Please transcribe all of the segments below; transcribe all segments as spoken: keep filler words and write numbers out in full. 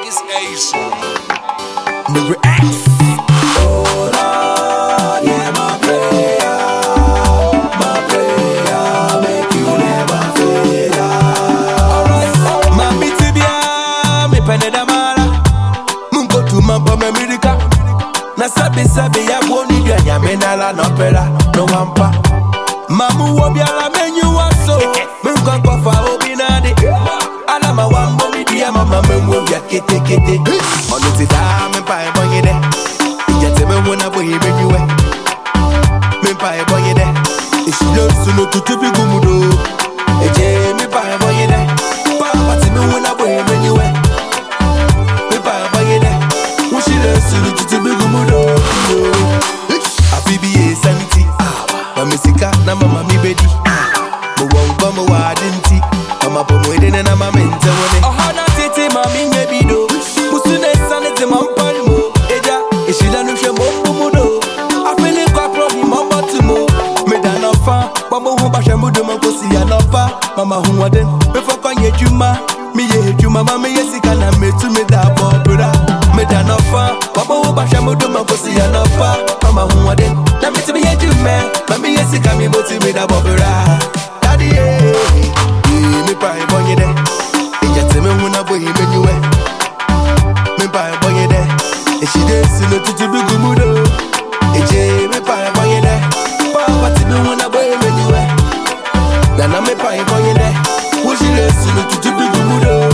It's Asia. The reacts. Oh Lord, yeah, my prayer, my prayer, make you never fail. Alright, Mami tibia, me peneda mala. Mungo tu mambo me mirika. Na sabi sabi ya boni dia nyamena la no pela no wampa. Mamu wobiala menyu waso. Mungo kofa obinade. Ala ma wambo mi dia mama menwo ya kete kete. Onu ti da me pa e bonye de. Ijete me wona boy menyuwe. Me pa e bonye de. Ishilo sunu tutubi gumudo. Eje me pa e bonye de. Pa pati me wona boy menyuwe. Me pa e bonye de. Ushilo sunu tutubi gumudo. Afibi e sanity. Mama sika na mama mi bedi. Mo wongo mo wadinti. Mama pomo edene na mama ntewone. Ohana tete mami nyebido. Musune sanete mampalmo. Eja ishila nushe mo mudo. Afili kwa prohi mama tumo. Medana fa. Mama humba shamudo mankosi ya nafa. Mama humwaden. Mefoko nye juma. Mi ye juma mama yesika na metu meda bobura. Medana fa. Mama humba shamudo mankosi ya nafa. Mama humwaden. Na metu mi ye juma. Mama yesika mi moti meda bobura. Daddy yeah. Me pa e bonye de. Ijete me wona boy menyuwe. Me pa e bonye de. E she dey sino tutu bi gumudo. Eje me pa e bonye de. Pa pati me wona boy menyuwe. Na na me pa e bonye de. Wo she dey sino tutu bi gumudo.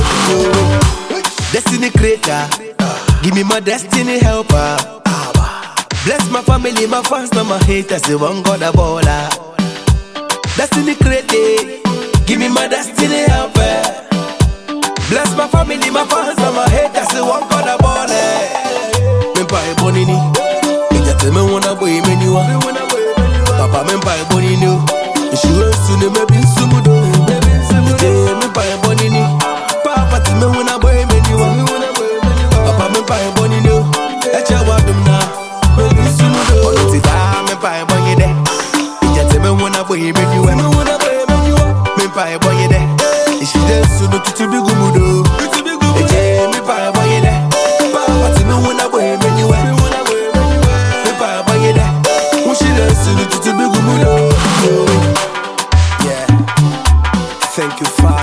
Destiny creator. Give me my destiny helper. Bless my family, my fans, not my haters. They won't go the baller. Destiny creator. Give me my destiny helper. Bless my family, my fans, and my haters. They won't call the ball. Me pa e bonini. Ijate me wona boy menyuwa. Papa me pa e bonini. Ishiwe sune me bin sumudo. Ije me pa e bonini. Papa ti me wona boy menyuwa. Papa me pa e bonini. Eche wadum na me bin sumudo. Onu ti da me pa e bonide. Ijate me wona boy menyuwa. Me pa e bonye de. Ishi de sunu tutu bi gumudo. Eje me pa e bonye de. Pa pati me wona boy menyuwe. Me pa e bonye de. Ushi de sunu tutu bi gumudo. Yeah. Thank you, Father.